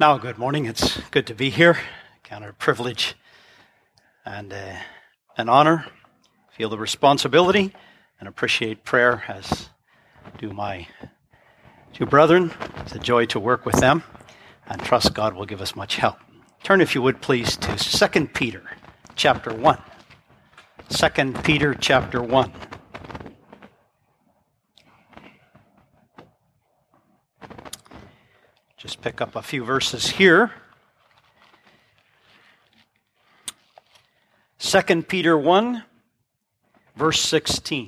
Now, good morning. It's good to be here. Count it a privilege and an honor. Feel the responsibility and appreciate prayer, as do my two brethren. It's a joy to work with them and trust God will give us much help. Turn, if you would, please, to 2 Peter chapter 1. 2 Peter chapter 1. Just pick up a few verses here. 2 Peter 1, verse 16.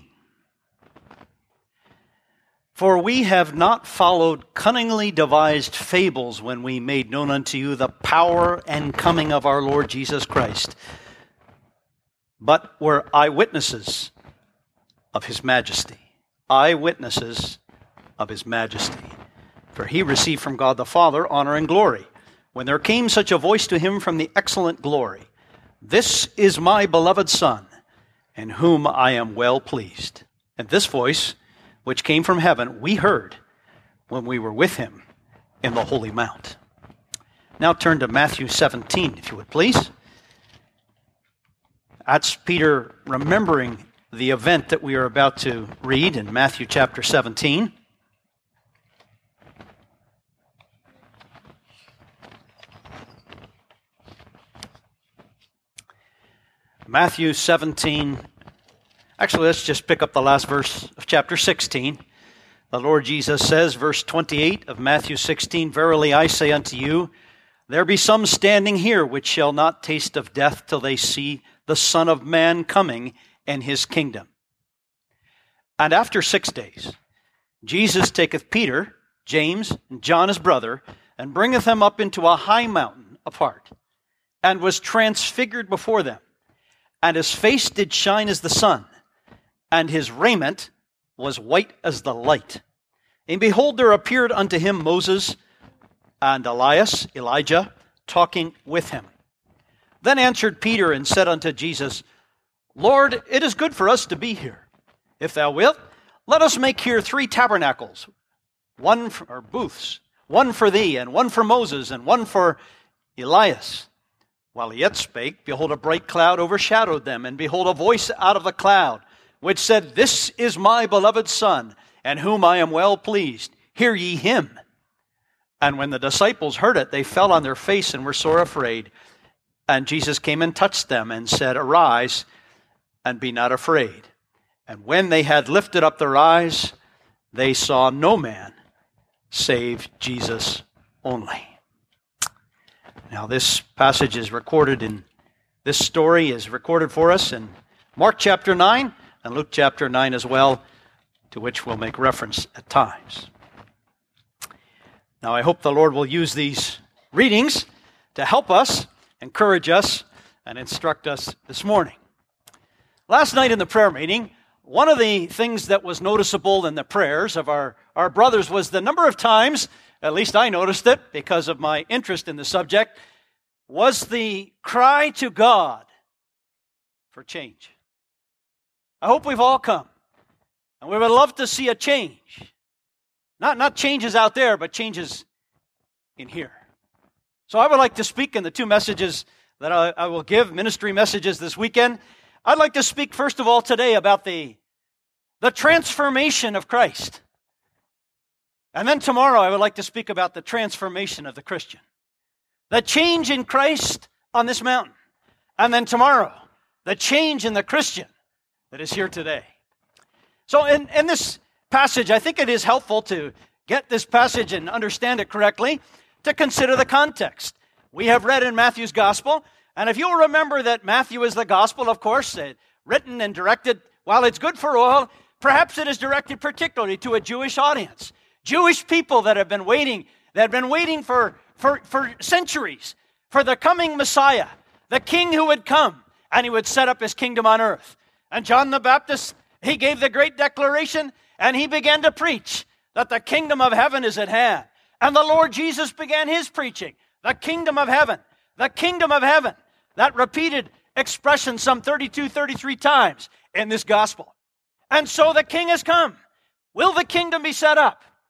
For we have not followed cunningly devised fables when we made known unto you the power and coming of our Lord Jesus Christ, but were eyewitnesses of his majesty. Eyewitnesses of his majesty. For he received from God the Father honor and glory, when there came such a voice to him from the excellent glory, This is my beloved Son, in whom I am well pleased. And this voice, which came from heaven, we heard when we were with him in the Holy Mount. Now turn to Matthew 17, if you would please. That's Peter remembering the event that we are about to read in Matthew chapter 17. Matthew 17, actually let's just pick up the last verse of chapter 16. The Lord Jesus says, verse 28 of Matthew 16, Verily I say unto you, there be some standing here which shall not taste of death till they see the Son of Man coming in his kingdom. And after 6 days, Jesus taketh Peter, James, and John his brother, and bringeth them up into a high mountain apart, and was transfigured before them. And his face did shine as the sun, and his raiment was white as the light. And behold, there appeared unto him Moses and Elijah, talking with him. Then answered Peter and said unto Jesus, Lord, it is good for us to be here. If thou wilt, let us make here 3 tabernacles, booths, one for thee, and one for Moses, and one for Elias. While he yet spake, behold, a bright cloud overshadowed them, and behold, a voice out of the cloud, which said, This is my beloved Son, in whom I am well pleased. Hear ye him. And when the disciples heard it, they fell on their face and were sore afraid. And Jesus came and touched them, and said, Arise, and be not afraid. And when they had lifted up their eyes, they saw no man, save Jesus only. Now, this passage is recorded this story is recorded for us in Mark chapter 9 and Luke chapter 9 as well, to which we'll make reference at times. Now, I hope the Lord will use these readings to help us, encourage us, and instruct us this morning. Last night in the prayer meeting, one of the things that was noticeable in the prayers of our brothers was the number of times, at least I noticed it because of my interest in the subject, was the cry to God for change. I hope we've all come, and we would love to see a change. Not changes out there, but changes in here. So I would like to speak in the 2 messages that I will give, ministry messages this weekend. I'd like to speak first of all today about the transformation of Christ. And then tomorrow I would like to speak about the transformation of the Christian. The change in Christ on this mountain. And then tomorrow, the change in the Christian that is here today. So in this passage, I think it is helpful to get this passage and understand it correctly, to consider the context. We have read in Matthew's gospel, and if you'll remember that Matthew is the gospel, of course, written and directed, while it's good for all, perhaps it is directed particularly to a Jewish audience. Jewish people that have been waiting for centuries for the coming Messiah, the King who would come and he would set up his kingdom on earth. And John the Baptist, he gave the great declaration and he began to preach that the kingdom of heaven is at hand. And the Lord Jesus began his preaching, the kingdom of heaven, the kingdom of heaven. That repeated expression some 32, 33 times in this gospel. And so the King has come. Will the kingdom be set up?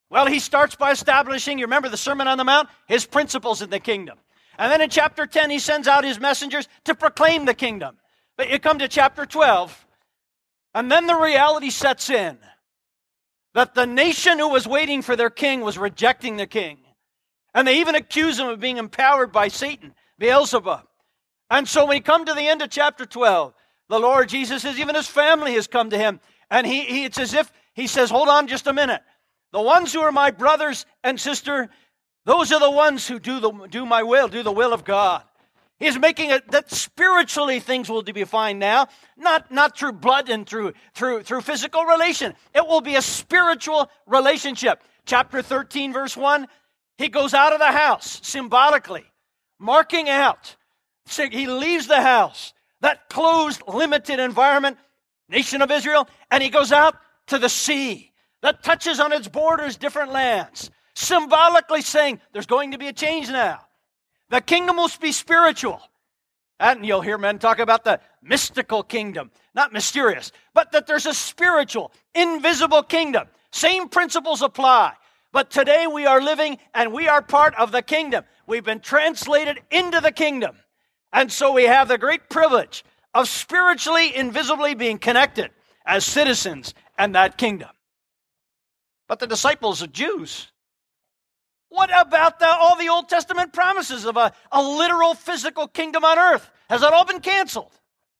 Well, he starts by establishing, you remember the Sermon on the Mount, his principles in the kingdom. And then in chapter 10, he sends out his messengers to proclaim the kingdom. But you come to chapter 12, and then the reality sets in that the nation who was waiting for their king was rejecting the king. And they even accuse him of being empowered by Satan, Beelzebub. And so when you come to the end of chapter 12, the Lord Jesus says even his family has come to him. And it's as if he says, hold on just a minute. The ones who are my brothers and sister, those are the ones who do my will, do the will of God. He's making it that spiritually things will be defined now, not through blood and through physical relation. It will be a spiritual relationship. Chapter 13, verse 1, he goes out of the house symbolically, marking out. So he leaves the house, that closed, limited environment, nation of Israel, and he goes out to the sea that touches on its borders different lands, symbolically saying there's going to be a change now. The kingdom will be spiritual. And you'll hear men talk about the mystical kingdom, not mysterious, but that there's a spiritual, invisible kingdom. Same principles apply. But today we are living and we are part of the kingdom. We've been translated into the kingdom. And so we have the great privilege of spiritually, invisibly being connected as citizens in that kingdom. But the disciples are Jews. What about all the Old Testament promises of a literal physical kingdom on earth? Has that all been canceled?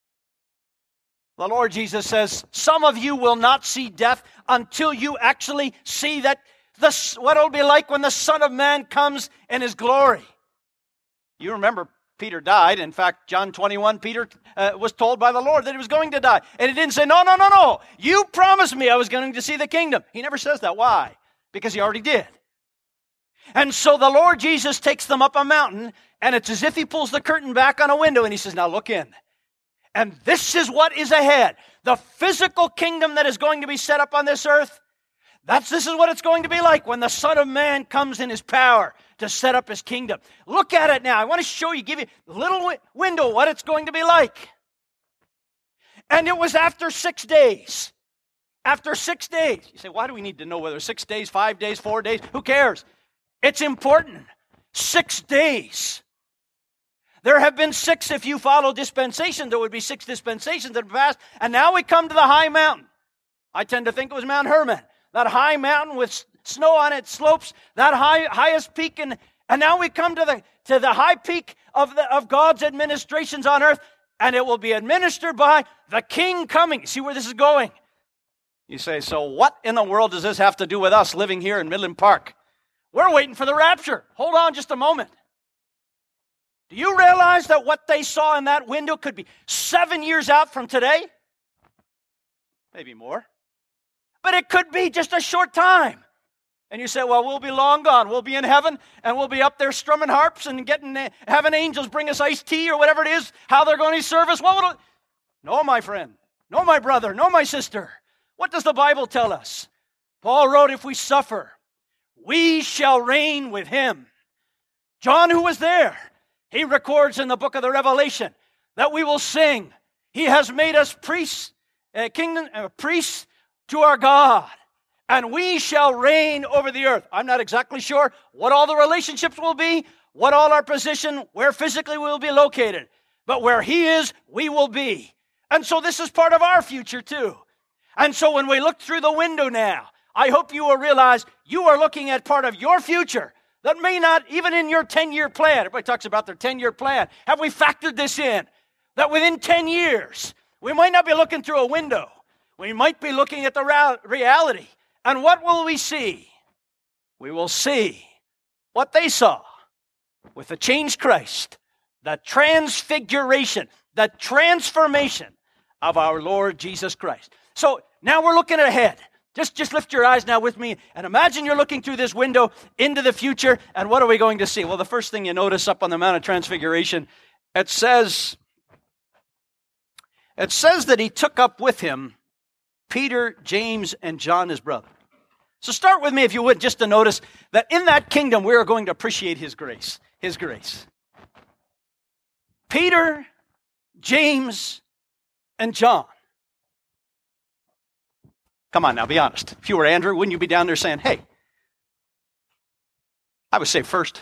The Lord Jesus says, some of you will not see death until you actually see that what it'll be like when the Son of Man comes in his glory. You remember Peter died. In fact, John 21, Peter was told by the Lord that he was going to die. And he didn't say, no. You promised me I was going to see the kingdom. He never says that. Why? Because he already did. And so the Lord Jesus takes them up a mountain, and it's as if he pulls the curtain back on a window, and he says, now look in. And this is what is ahead. The physical kingdom that is going to be set up on this earth, this is what it's going to be like when the Son of Man comes in his power to set up his kingdom. Look at it now. I want to show you, give you a little window what it's going to be like. And it was after 6 days. After 6 days. You say, why do we need to know whether 6 days, 5 days, 4 days? Who cares? It's important. 6 days. There have been 6, if you follow dispensation, there would be 6 dispensations that have passed. And now we come to the high mountain. I tend to think it was Mount Hermon. That high mountain with snow on its slopes, that highest peak. And now we come to the high peak of God's administrations on earth. And it will be administered by the King coming. See where this is going? You say, so what in the world does this have to do with us living here in Midland Park? We're waiting for the rapture. Hold on just a moment. Do you realize that what they saw in that window could be 7 years out from today? Maybe more. But it could be just a short time. And you say, well, we'll be long gone. We'll be in heaven, and we'll be up there strumming harps and having angels bring us iced tea or whatever it is, how they're going to serve us. No, my friend. No, my brother. No, my sister. What does the Bible tell us? Paul wrote, if we suffer, we shall reign with him. John, who was there, he records in the book of the Revelation that we will sing. He has made us priests, priests to our God, and we shall reign over the earth. I'm not exactly sure what all the relationships will be, what all our position, where physically we will be located. But where he is, we will be. And so this is part of our future too. And so when we look through the window now, I hope you will realize you are looking at part of your future that may not, even in your 10-year plan, everybody talks about their 10-year plan. Have we factored this in? That within 10 years, we might not be looking through a window. We might be looking at the reality. And what will we see? We will see what they saw with the changed Christ, the transfiguration, the transformation of our Lord Jesus Christ. So now we're looking ahead. Just lift your eyes now with me and imagine you're looking through this window into the future, and what are we going to see? Well, the first thing you notice up on the Mount of Transfiguration, it says that he took up with him Peter, James, and John, his brother. So start with me, if you would, just to notice that in that kingdom we are going to appreciate his grace. His grace. Peter, James, and John. Come on now, be honest. If you were Andrew, wouldn't you be down there saying, hey, I was saved first.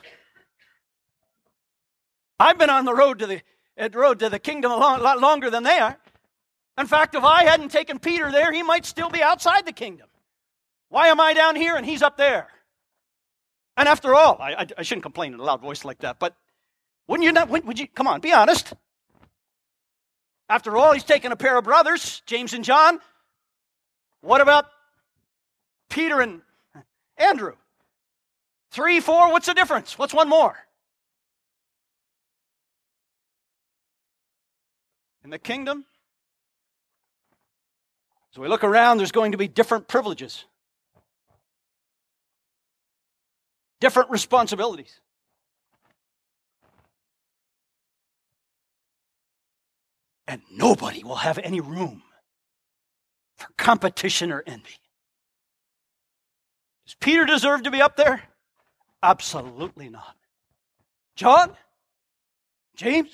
I've been on the road to the kingdom a lot longer than they are. In fact, if I hadn't taken Peter there, he might still be outside the kingdom. Why am I down here and he's up there? And after all, I shouldn't complain in a loud voice like that, but wouldn't you not? Would you? Come on, be honest. After all, he's taken a pair of brothers, James and John. What about Peter and Andrew? 3, 4, what's the difference? What's one more? In the kingdom, as we look around, there's going to be different privileges, different responsibilities. And nobody will have any room for competition or envy. Does Peter deserve to be up there? Absolutely not. John? James?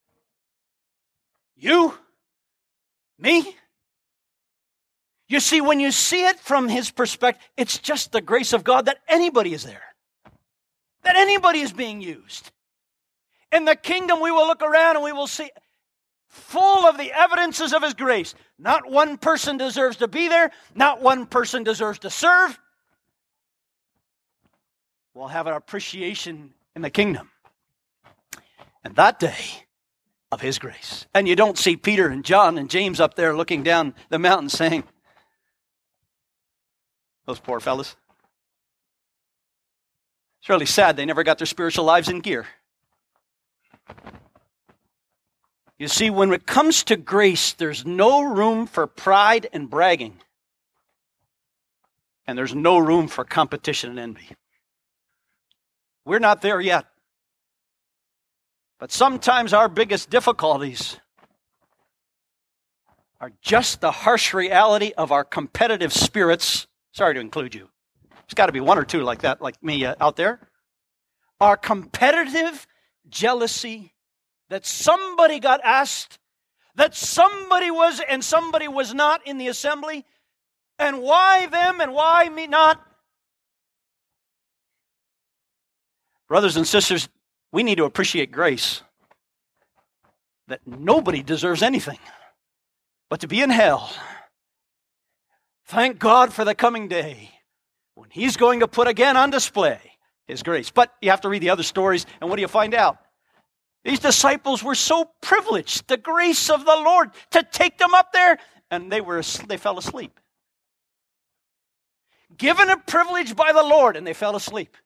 You? Me? You see, when you see it from his perspective, it's just the grace of God that anybody is there. That anybody is being used. In the kingdom, we will look around and we will see full of the evidences of his grace. Not one person deserves to be there. Not one person deserves to serve. We'll have an appreciation in the kingdom. And that day of his grace. And you don't see Peter and John and James up there looking down the mountain saying, those poor fellas. It's really sad they never got their spiritual lives in gear. You see, when it comes to grace, there's no room for pride and bragging. And there's no room for competition and envy. We're not there yet. But sometimes our biggest difficulties are just the harsh reality of our competitive spirits. Sorry to include you. There's got to be one or two like that, like me out there. Our competitive jealousy that somebody got asked, that somebody was and somebody was not in the assembly, and why them and why me not? Brothers and sisters, we need to appreciate grace. That nobody deserves anything but to be in hell. Thank God for the coming day when he's going to put again on display his grace. But you have to read the other stories, and what do you find out? These disciples were so privileged, the grace of the Lord, to take them up there, and they fell asleep. Given a privilege by the Lord, and they fell asleep.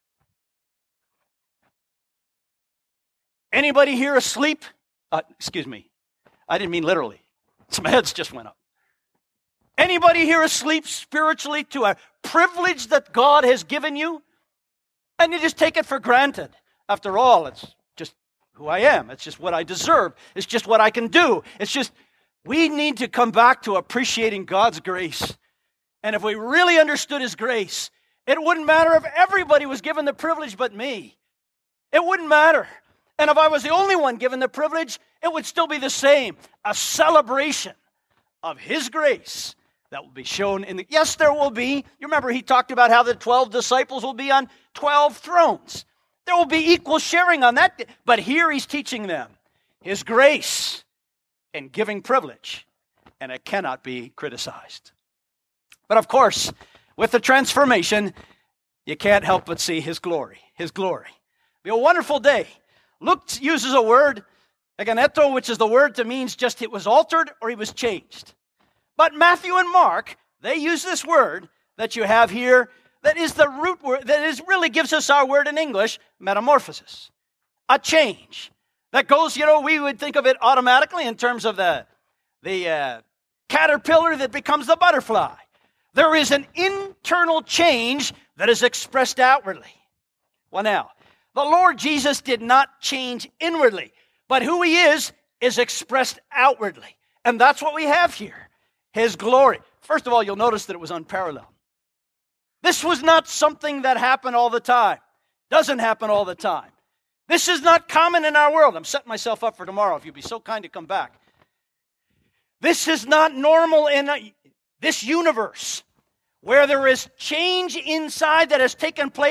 Anybody here asleep? Excuse me. I didn't mean literally. Some heads just went up. Anybody here asleep spiritually to a privilege that God has given you? And you just take it for granted. After all, it's just who I am. It's just what I deserve. It's just what I can do. It's just, we need to come back to appreciating God's grace. And if we really understood his grace, it wouldn't matter if everybody was given the privilege but me. It wouldn't matter. And if I was the only one given the privilege, it would still be the same. A celebration of his grace that will be shown in the... Yes, there will be. You remember he talked about how the 12 disciples will be on 12 thrones. There will be equal sharing on that. But here he's teaching them his grace and giving privilege. And it cannot be criticized. But of course, with the transformation, you can't help but see his glory. His glory. It'll be a wonderful day. Luke uses a word, egeneto, which is the word that means just it was altered or he was changed. But Matthew and Mark, they use this word that you have here that is the root word, that is really gives us our word in English, metamorphosis. A change. That goes, we would think of it automatically in terms of the caterpillar that becomes the butterfly. There is an internal change that is expressed outwardly. Well now, the Lord Jesus did not change inwardly, but who he is expressed outwardly. And that's what we have here. His glory. First of all, you'll notice that it was unparalleled. This was not something that happened all the time. Doesn't happen all the time. This is not common in our world. I'm setting myself up for tomorrow, if you'd be so kind to come back. This is not normal in this universe where there is change inside that has taken place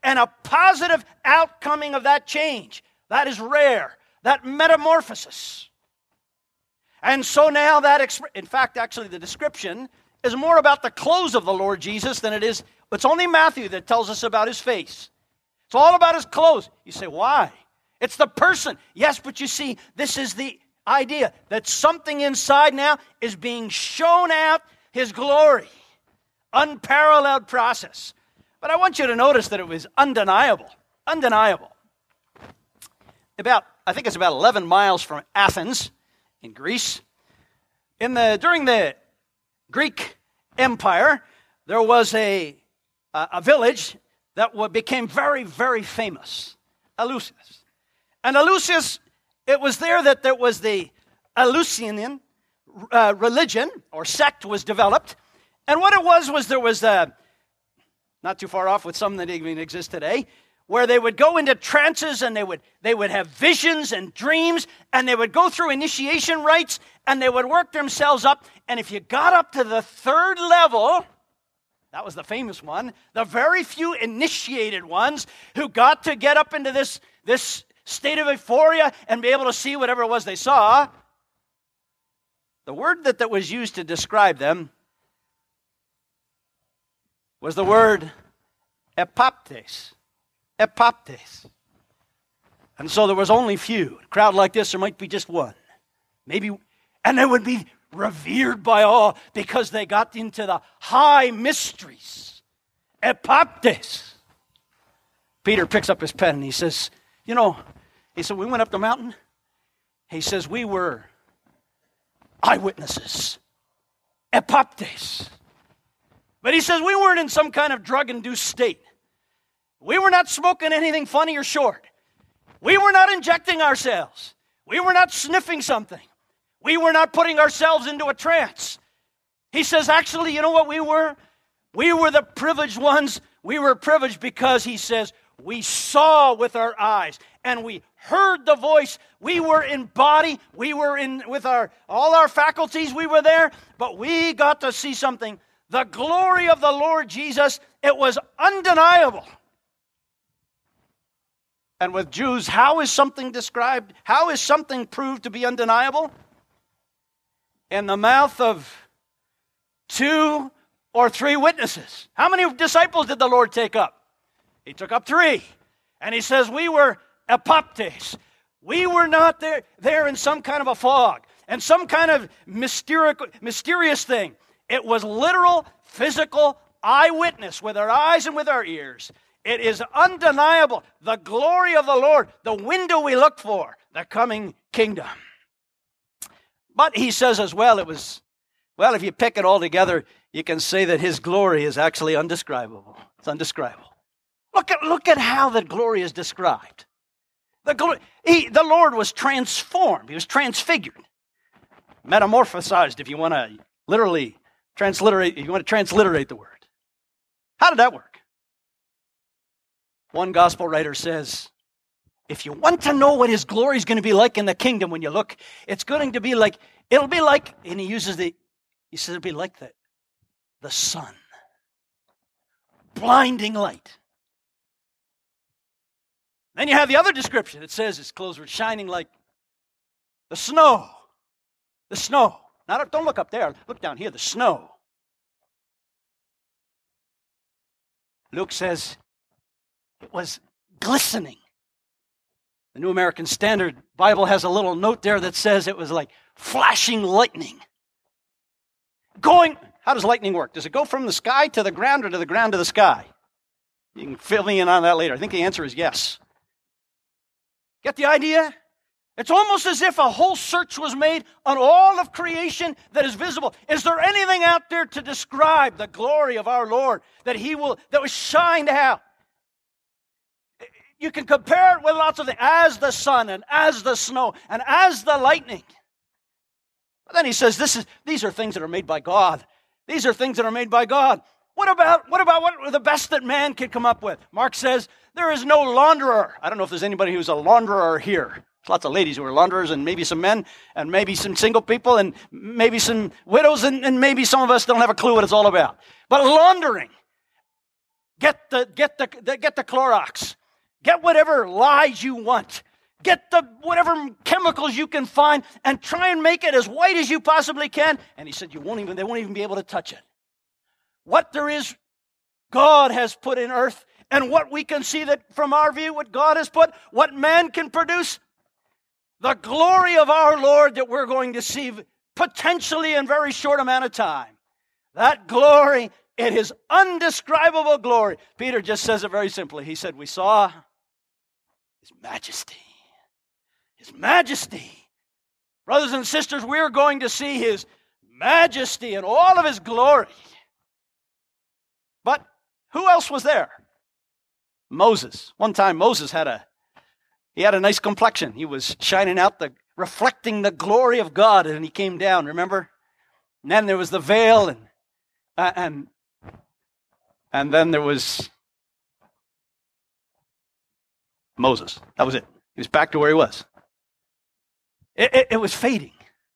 and a positive outcoming of that change. That is rare. That metamorphosis. And so now in fact, actually the description is more about the clothes of the Lord Jesus than it is. It's only Matthew that tells us about his face. It's all about his clothes. You say, why? It's the person. Yes, but you see, this is the idea that something inside now is being shown out, his glory. Unparalleled process. But I want you to notice that it was undeniable. Undeniable. I think it's about 11 miles from Athens in Greece. During the Greek Empire, there was a village that became very, very famous, Eleusis. And Eleusis, it was there that there was the Eleusinian religion or sect was developed. And what it was there was, not too far off with some that even exist today, where they would go into trances and they would have visions and dreams, and they would go through initiation rites, and they would work themselves up. And if you got up to the third level, that was the famous one, the very few initiated ones who got to get up into this state of euphoria and be able to see whatever it was they saw, the word that was used to describe them was the word epoptes. Epoptes. And so there was only few. A crowd like this, there might be just one. Maybe, and they would be revered by all because they got into the high mysteries. Epoptes. Peter picks up his pen and he says, we went up the mountain. He says, we were eyewitnesses. Epoptes. But he says, we weren't in some kind of drug-induced state. We were not smoking anything funny or short. We were not injecting ourselves. We were not sniffing something. We were not putting ourselves into a trance. He says, actually, you know what we were? We were the privileged ones. We were privileged because, he says, we saw with our eyes and we heard the voice. We were in body. We were with all our faculties. We were there, but we got to see something. The glory of the Lord Jesus, it was undeniable. And with Jews, how is something described? How is something proved to be undeniable? In the mouth of 2 or 3 witnesses. How many disciples did the Lord take up? He took up 3. And he says, we were epoptes. We were not there in some kind of a fog and some kind of mysterious thing. It was literal, physical eyewitness with our eyes and with our ears. It is undeniable. The glory of the Lord, the window we look for, the coming kingdom. But he says as well, if you pick it all together, you can say that his glory is actually undescribable. It's undescribable. Look at how the glory is described. The Lord was transformed. He was transfigured. Metamorphosized, if you want to literally transliterate, if you want to transliterate the word. How did that work? One gospel writer says, if you want to know what his glory is going to be like in the kingdom when you look, it's going to be like, and he says it'll be like the sun. Blinding light. Then you have the other description. It says his clothes were shining like the snow. The snow. Now, don't look up there. Look down here, the snow. Luke says it was glistening. The New American Standard Bible has a little note there that says it was like flashing lightning. How does lightning work? Does it go from the sky to the ground or to the ground to the sky? You can fill me in on that later. I think the answer is yes. Get the idea? It's almost as if a whole search was made on all of creation that is visible. Is there anything out there to describe the glory of our Lord that was shined out? You can compare it with lots of things, as the sun and as the snow and as the lightning. But then he says, these are things that are made by God. These are things that are made by God. What about the best that man could come up with? Mark says, there is no launderer. I don't know if there's anybody who's a launderer here. There's lots of ladies who are launderers, and maybe some men, and maybe some single people, and maybe some widows, and maybe some of us don't have a clue what it's all about. But laundering. Get the Clorox. Get whatever lies you want. Get the whatever chemicals you can find and try and make it as white as you possibly can. And he said, they won't even be able to touch it. What there is, God has put in earth, and what we can see that from our view, what God has put, what man can produce, the glory of our Lord that we're going to see potentially in a very short amount of time. That glory, it is undescribable glory. Peter just says it very simply. He said, we saw His majesty. His majesty. Brothers and sisters, we're going to see His majesty and all of His glory. But who else was there? Moses. One time Moses had a nice complexion. He was shining out, reflecting the glory of God, and he came down, remember? And then there was the veil, and then there was Moses. That was it. He was back to where he was. It was fading.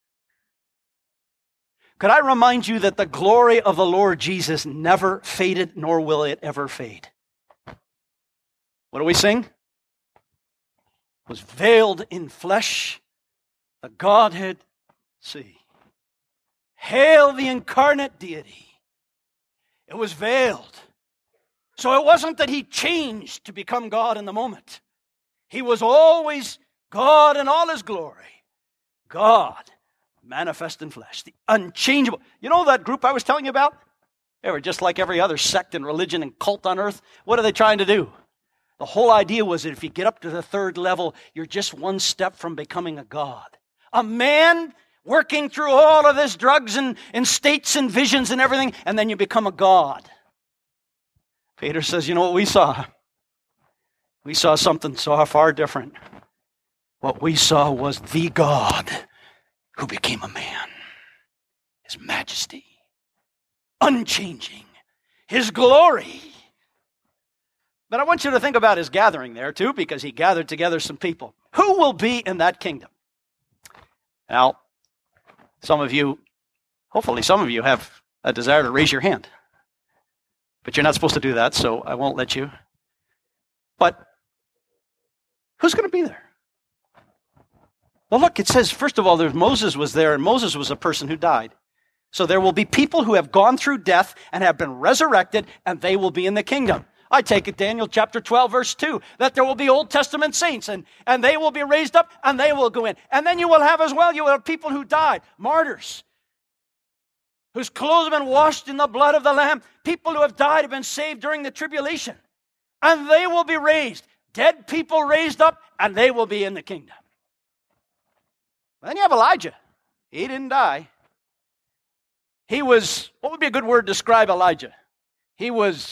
Could I remind you that the glory of the Lord Jesus never faded, nor will it ever fade? What do we sing? Was veiled in flesh, the Godhead see. Hail the incarnate deity. It was veiled. So it wasn't that He changed to become God in the moment. He was always God in all His glory. God manifest in flesh, the unchangeable. You know that group I was telling you about? They were just like every other sect and religion and cult on earth. What are they trying to do? The whole idea was that if you get up to the third level, you're just one step from becoming a god. A man working through all of this drugs and states and visions and everything, and then you become a god. Peter says, you know what we saw? We saw something so far different. What we saw was the God who became a man. His majesty, unchanging, His glory. But I want you to think about His gathering there too, because He gathered together some people. Who will be in that kingdom? Now, hopefully some of you have a desire to raise your hand. But you're not supposed to do that, so I won't let you. But who's going to be there? Well, look, it says, first of all, Moses was there, and Moses was a person who died. So there will be people who have gone through death and have been resurrected, and they will be in the kingdom. I take it, Daniel chapter 12, verse 2, that there will be Old Testament saints, and they will be raised up, and they will go in. And then you will have as well, you will have people who died, martyrs, whose clothes have been washed in the blood of the Lamb. People who have died have been saved during the tribulation, and they will be raised. Dead people raised up, and they will be in the kingdom. Then you have Elijah. He didn't die. He was, what would be a good word to describe Elijah? He was,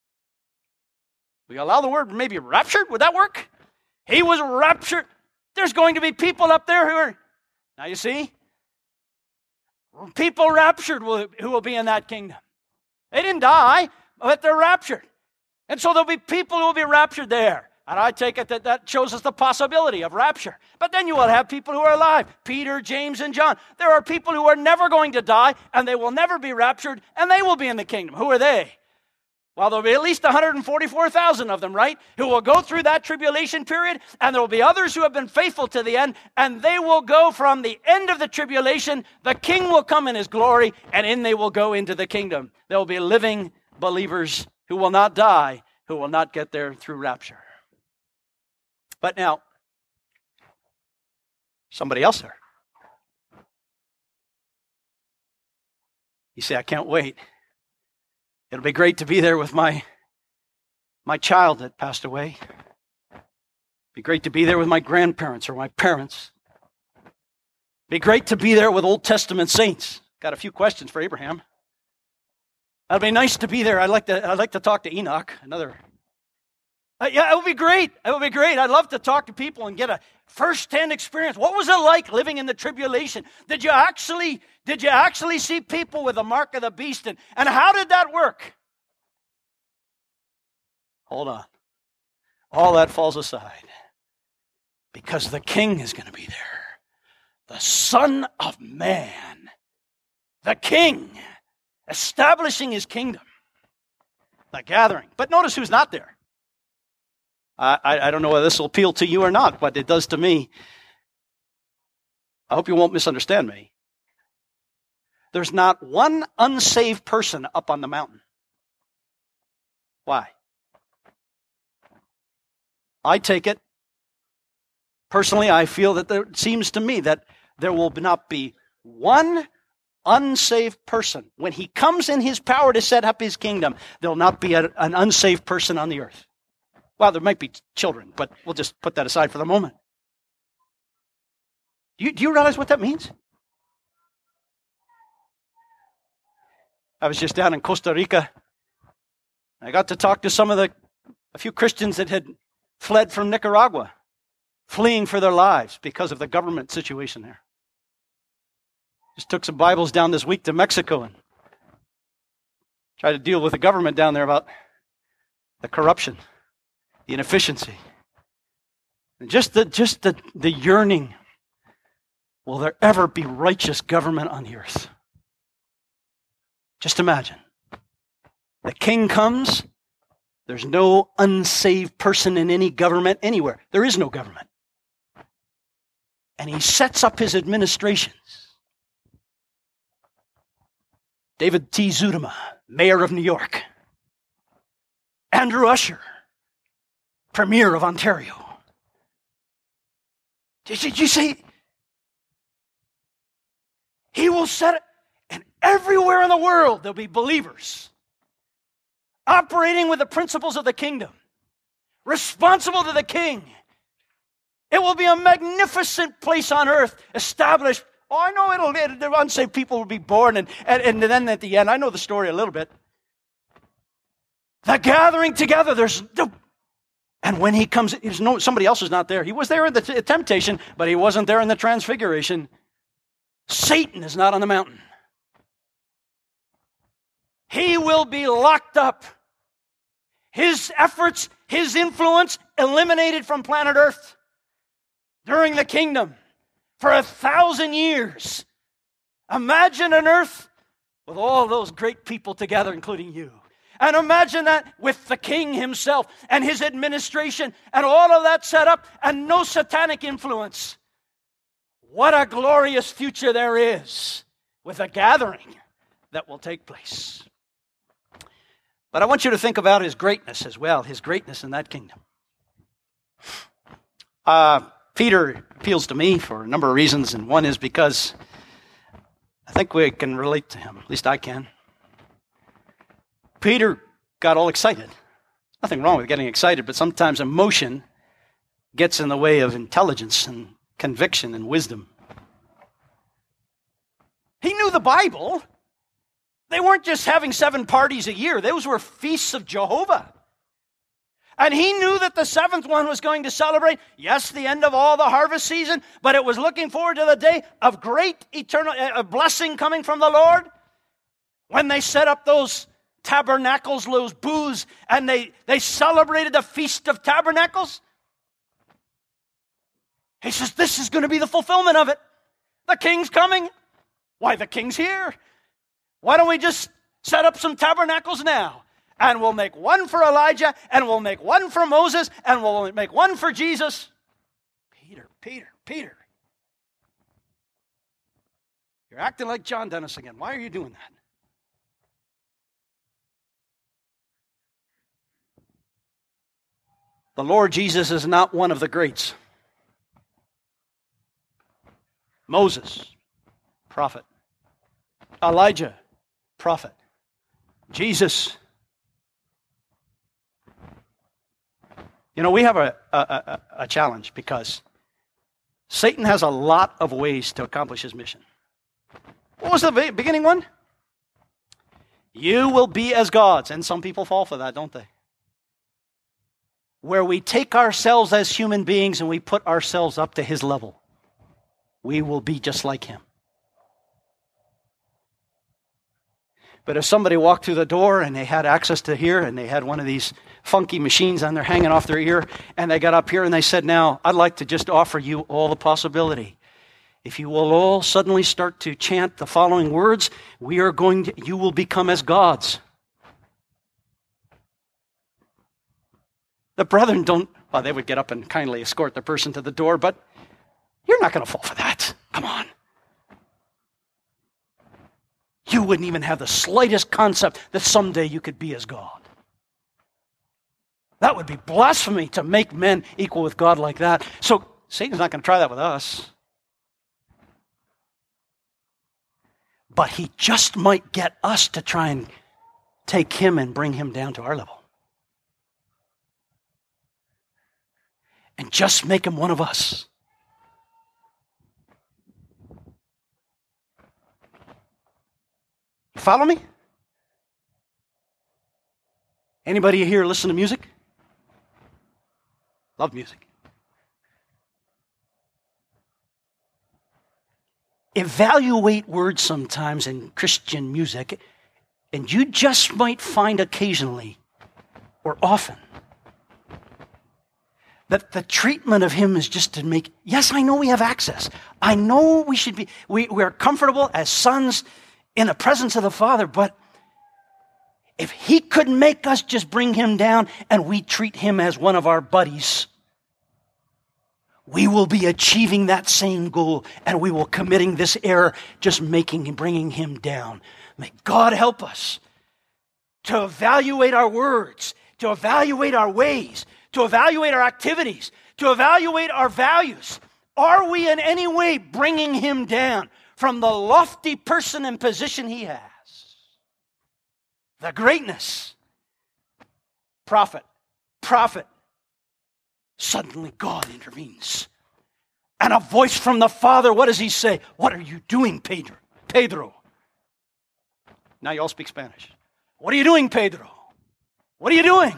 we allow the word maybe raptured? Would that work? He was raptured. There's going to be people up there who are, now you see, people raptured who will be in that kingdom. They didn't die, but they're raptured. And so there'll be people who will be raptured there. And I take it that shows us the possibility of rapture. But then you will have people who are alive. Peter, James, and John. There are people who are never going to die, and they will never be raptured, and they will be in the kingdom. Who are they? Well, there'll be at least 144,000 of them, right? Who will go through that tribulation period, and there will be others who have been faithful to the end, and they will go from the end of the tribulation. The king will come in his glory, and in they will go into the kingdom. There will be living believers who will not die, who will not get there through rapture. But now, somebody else there. You say, I can't wait. It'll be great to be there with my child that passed away. It'd be great to be there with my grandparents or my parents. It'd be great to be there with Old Testament saints. Got a few questions for Abraham. It'd be nice to be there. I'd like to talk to Enoch, another. Yeah, it would be great. It would be great. I'd love to talk to people and get a first-hand experience. What was it like living in the tribulation? Did you actually see people with the mark of the beast? And how did that work? Hold on. All that falls aside because the king is going to be there. The Son of Man. The king establishing his kingdom. The gathering. But notice who's not there. I don't know whether this will appeal to you or not, but it does to me. I hope you won't misunderstand me. There's not one unsaved person up on the mountain. Why? I take it, personally, I feel that it seems to me that there will not be one unsaved person. When he comes in his power to set up his kingdom, there will not be an unsaved person on the earth. Well, there might be children, but we'll just put that aside for the moment. Do you realize what that means? I was just down in Costa Rica. I got to talk to a few Christians that had fled from Nicaragua, fleeing for their lives because of the government situation there. Just took some Bibles down this week to Mexico and tried to deal with the government down there about the corruption, the inefficiency, and just the yearning. Will there ever be righteous government on the earth? Just imagine. The king comes. There's no unsaved person in any government anywhere. There is no government. And he sets up his administrations. David T. Zudema, mayor of New York. Andrew Usher, premier of Ontario. Did you see? He will set it, and everywhere in the world there'll be believers operating with the principles of the kingdom, responsible to the king. It will be a magnificent place on earth, established. Oh, I know the unsaved people will be born, and then at the end, I know the story a little bit. The gathering together, and when he comes, somebody else is not there. He was there in the temptation, but he wasn't there in the transfiguration. Satan is not on the mountain. He will be locked up. His efforts, his influence eliminated from planet Earth during the kingdom for 1,000 years. Imagine an earth with all those great people together, including you. And imagine that with the king himself and his administration and all of that set up and no satanic influence. What a glorious future there is with a gathering that will take place. But I want you to think about his greatness as well, his greatness in that kingdom. Peter appeals to me for a number of reasons, and one is because I think we can relate to him. At least I can. Peter got all excited. Nothing wrong with getting excited, but sometimes emotion gets in the way of intelligence and conviction and wisdom. He knew the Bible. They weren't just having 7 parties a year. Those were feasts of Jehovah. And he knew that the 7th one was going to celebrate, yes, the end of all the harvest season, but it was looking forward to the day of great eternal blessing coming from the Lord. When they set up those tabernacles, those booths, and they celebrated the Feast of Tabernacles. He says, this is going to be the fulfillment of it. The king's coming. Why, the king's here. Why don't we just set up some tabernacles now? And we'll make one for Elijah, and we'll make one for Moses, and we'll make one for Jesus. Peter. You're acting like John Dennis again. Why are you doing that? The Lord Jesus is not one of the greats. Moses, prophet. Elijah, prophet. Jesus. You know, we have a challenge because Satan has a lot of ways to accomplish his mission. What was the beginning one? You will be as gods. And some people fall for that, don't they? Where we take ourselves as human beings and we put ourselves up to his level. We will be just like him. But if somebody walked through the door and they had access to here and they had one of these funky machines on there hanging off their ear and they got up here and they said, now, I'd like to just offer you all the possibility. If you will all suddenly start to chant the following words, you will become as gods. The brethren don't, well, they would get up and kindly escort the person to the door, but you're not going to fall for that. Come on. You wouldn't even have the slightest concept that someday you could be as God. That would be blasphemy to make men equal with God like that. So Satan's not going to try that with us. But he just might get us to try and take him and bring him down to our level. And just make him one of us. Follow me? Anybody here listen to music? Love music. Evaluate words sometimes in Christian music, and you just might find occasionally, or often, that the treatment of him is just to make, yes, I know we have access. I know we should be, we are comfortable as sons in the presence of the Father, but if he could make us just bring him down and we treat him as one of our buddies, we will be achieving that same goal and we will committing this error, just bringing him down. May God help us to evaluate our words, to evaluate our ways, to evaluate our activities, to evaluate our values. Are we in any way bringing him down from the lofty person and position he has? The greatness. Prophet. Suddenly God intervenes. And a voice from the Father, what does he say? What are you doing, Pedro? Now you all speak Spanish. What are you doing, Pedro? What are you doing?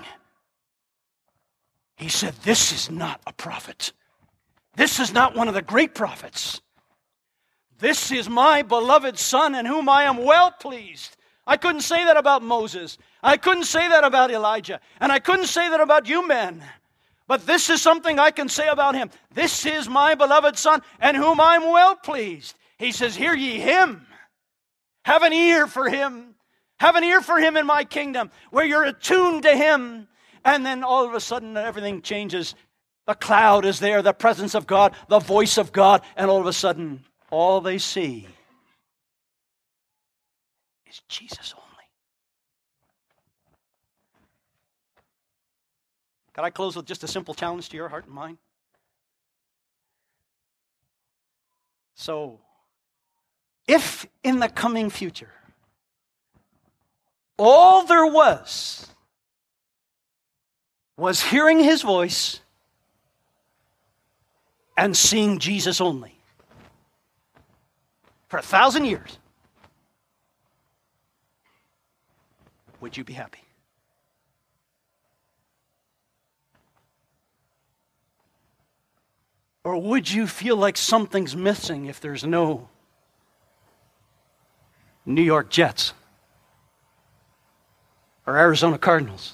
He said, this is not a prophet. This is not one of the great prophets. This is my beloved Son in whom I am well pleased. I couldn't say that about Moses. I couldn't say that about Elijah. And I couldn't say that about you men. But this is something I can say about him. This is my beloved Son in whom I'm well pleased. He says, hear ye him. Have an ear for him. Have an ear for him in my kingdom where you're attuned to him. And then all of a sudden everything changes. The cloud is there, the presence of God, the voice of God. And all of a sudden all they see is Jesus only. Can I close with just a simple challenge to your heart and mind? So, if in the coming future, all there was hearing his voice and seeing Jesus only for 1,000 years, would you be happy? Or would you feel like something's missing if there's no New York Jets or Arizona Cardinals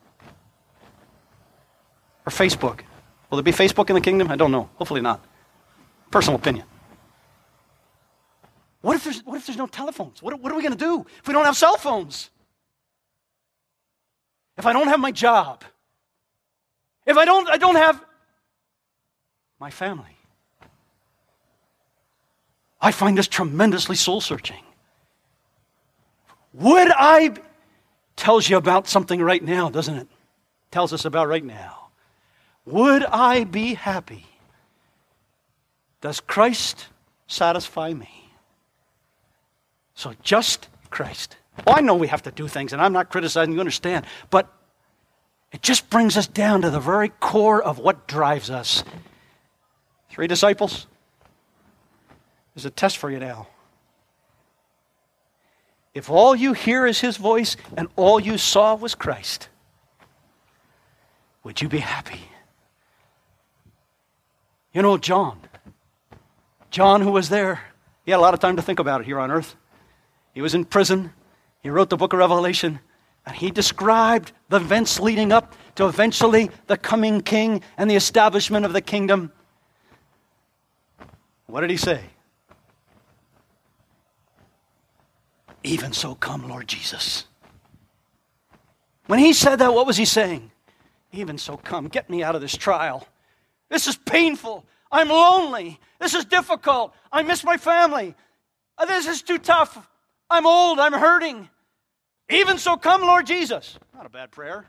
or Facebook? Will there be Facebook in the kingdom? I don't know. Hopefully not. Personal opinion. What if there's no telephones? What are we going to do if we don't have cell phones? If I don't have my job? If I don't have my family? I find this tremendously soul-searching. Tells you about something right now, doesn't it? Tells us about right now. Would I be happy? Does Christ satisfy me? So just Christ. Oh, I know we have to do things, and I'm not criticizing, you understand, but it just brings us down to the very core of what drives us. 3 disciples. There's a test for you now. If all you hear is his voice and all you saw was Christ, would you be happy? You know, John who was there, he had a lot of time to think about it here on earth. He was in prison. He wrote the book of Revelation, and he described the events leading up to eventually the coming king and the establishment of the kingdom. What did he say? Even so come, Lord Jesus. When he said that, what was he saying? Even so, come, get me out of this trial. This is painful. I'm lonely. This is difficult. I miss my family. This is too tough. I'm old. I'm hurting. Even so, come, Lord Jesus. Not a bad prayer.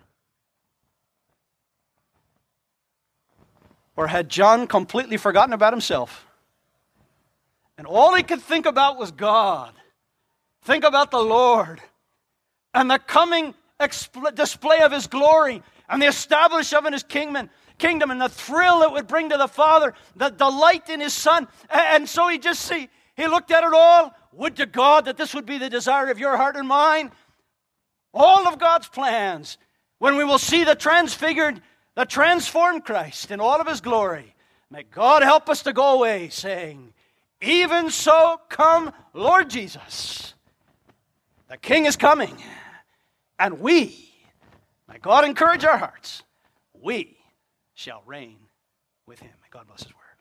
Or had John completely forgotten about himself? And all he could think about was God. Think about the Lord and the coming display of His glory and the establishment of His kingdom and the thrill it would bring to the Father, the delight in His Son. And so he looked at it all. Would to God that this would be the desire of your heart and mine. All of God's plans, when we will see the transfigured, the transformed Christ in all of His glory. May God help us to go away saying, even so, come, Lord Jesus. The King is coming. And we, may God encourage our hearts, we shall reign with Him. May God bless His word.